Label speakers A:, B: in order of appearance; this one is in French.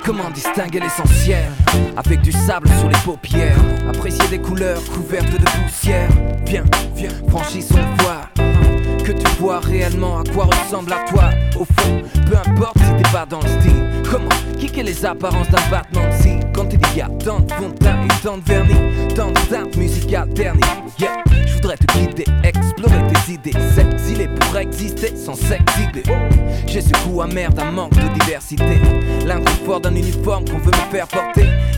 A: Comment distinguer l'essentiel avec du sable sur les paupières? Apprécier des couleurs couvertes de poussière. Viens, franchissons le voile. Que tu vois réellement à quoi ressemble à toi. Au fond, peu importe si t'es pas dans le style. Comment kicker les apparences d'un battement de cils? Quand il y a tant de fond de teint et tant de vernis, tant de teintes musicales ternies. Yeah, je voudrais te guider, explorer tes idées, s'exiler pour exister sans s'exhiber. J'ai ce goût amer d'un manque de diversité, l'inconfort d'un uniforme qu'on veut me faire porter.